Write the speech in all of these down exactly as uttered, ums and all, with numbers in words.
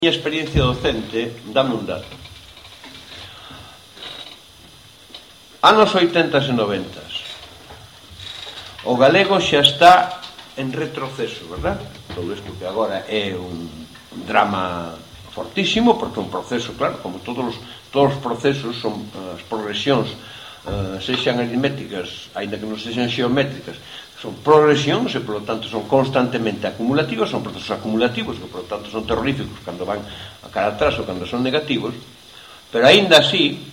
A miña experiencia docente dame un dato. Anos oitentas e noventas, o galego xa está en retroceso, verdad? Todo isto que agora é un drama fortísimo, porque é un proceso, claro, como todos os, todos os procesos son as progresións, uh, sexan aritméticas, aínda que non sexan xeométricas, son progresións e, polo tanto, son constantemente acumulativos, son procesos acumulativos que, polo tanto, son terroríficos cando van a cara atrás ou cando son negativos, pero, aínda así,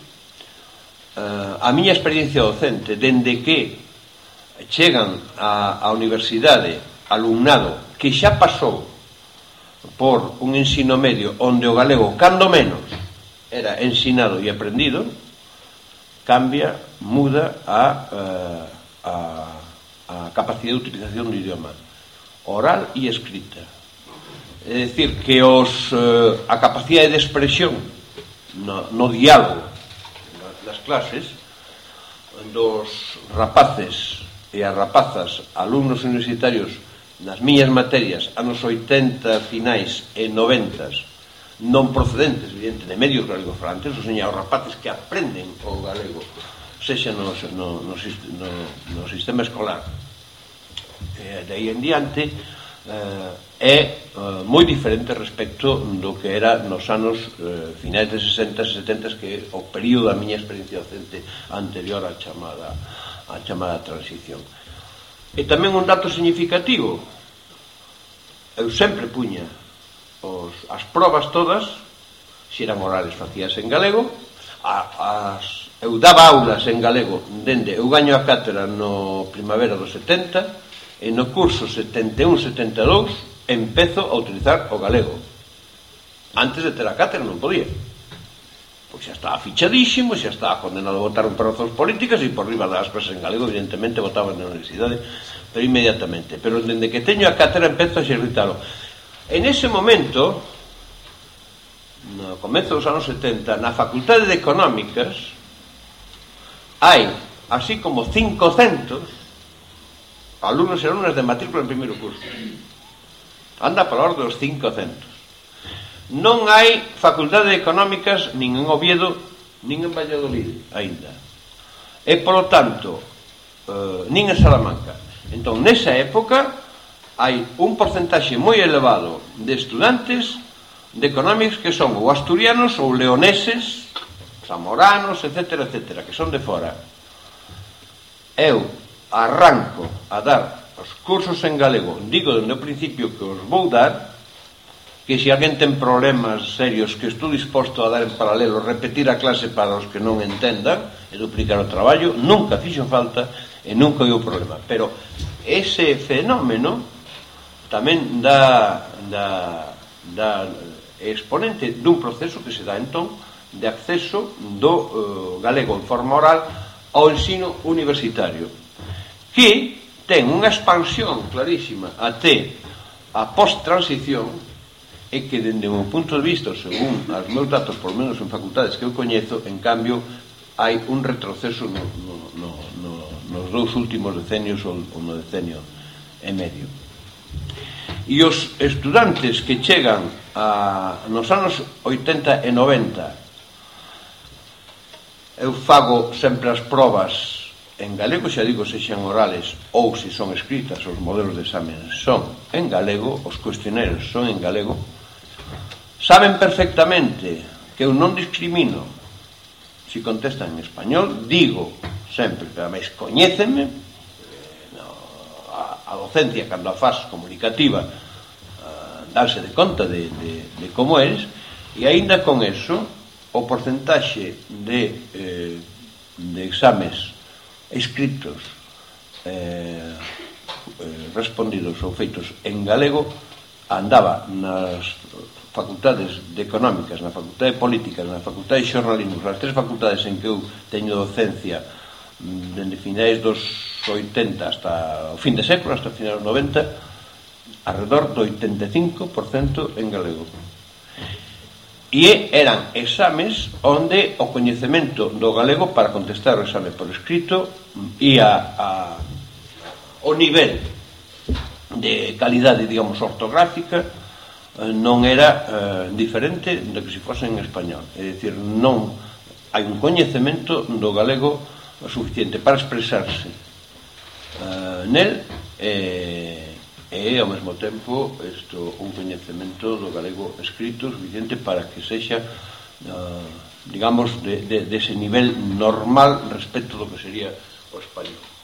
uh, a miña experiencia docente, dende que chegan á, á universidade alumnado que xa pasou por un ensino medio onde o galego, cando menos, era ensinado e aprendido, cambia, muda a... Uh, a a capacidade de utilización do idioma oral e escrita. É dicir, que os, eh, a capacidade de expresión no, no diálogo das clases dos rapaces e as rapazas, alumnos universitarios nas miñas materias, anos oitenta finais e noventas, non procedentes, evidente, de medios galegos falantes, ou seña, os rapaces que aprenden o galego, sexa no, no, no, no, no sistema escolar, e de aí en diante, eh, é eh, moi diferente respecto do que era nos anos eh, finais de sesenta e setenta, que é o período da miña experiencia docente anterior á chamada á chamada transición. E tamén un dato significativo: eu sempre puña os, as probas todas, se eran orales facías en galego, a, as eu daba aulas en galego dende, eu gaño a cátedra no primavera do setenta, e no curso setenta e un setenta e dous empezo a utilizar o galego. Antes de ter a cátedra non podía, pois xa estaba fichadísimo, xa estaba condenado a votar por razóns políticas, e por riba das clases en galego evidentemente votaba na universidade, pero inmediatamente. Pero dende que teño a cátedra empezo a exercitalo. En ese momento, no comezo dos anos setenta, na Facultade de Económicas hai así como cincocentos alumnos e alumnas de matrícula en primeiro curso. Anda para orde dos cincocentos. Non hai Facultade de Económicas nin en Oviedo nin en Valladolid aínda, e polo tanto eh, nin en Salamanca. Entón, nesa época hai un porcentaxe moi elevado de estudantes de Económicas que son ou asturianos ou leoneses, zamoranos, etcétera, etcétera, que son de fora. Eu arranco a dar os cursos en galego, digo dende o principio que os vou dar, que se alguén ten problemas serios que estou disposto a dar en paralelo, repetir a clase para os que non entendan e duplicar o traballo, nunca fixo falta e nunca houve problema. Pero ese fenómeno tamén dá, dá, dá exponente dun proceso que se dá entón de acceso do uh, galego en forma oral ao ensino universitario, que ten unha expansión clarísima até a post-transición, e que, dende o meu punto de vista, según os meus datos, por menos en facultades que eu coñezo, en cambio, hai un retroceso no, no, no, no, nos dous últimos decenios ou no decenio e medio. E os estudantes que chegan a, nos anos oitenta e noventa, eu fago sempre as probas en galego, xa digo, se xan orales ou se son escritas, os modelos de examen son en galego, os cuestionarios son en galego. Saben perfectamente que eu non discrimino se contestan en español, digo sempre, pero máis coñécenme, no, a, a docencia, cando a faz comunicativa, uh, darse de conta de, de, de como eres, e aínda con eso, o porcentaxe de, eh, de exames escritos eh, eh, respondidos ou feitos en galego andaba nas facultades de Económicas, na facultade de Políticas, na facultade de Xornalismo, as tres facultades en que eu teño docencia dende finais dos oitenta hasta o fin de século, hasta o final dos noventa, alrededor do oitenta e cinco por cento en galego. E eran exames onde o coñecemento do galego para contestar o exame por escrito ia a, o nivel de calidade, digamos, ortográfica non era eh, diferente de que se fose en español. É dicir, non hai un coñecemento do galego suficiente para expresarse eh, nel e, e ao mesmo tempo isto, un coñecemento do galego escrito suficiente para que sexa eh, digamos de, de, de ese nivel normal respecto do que sería o español.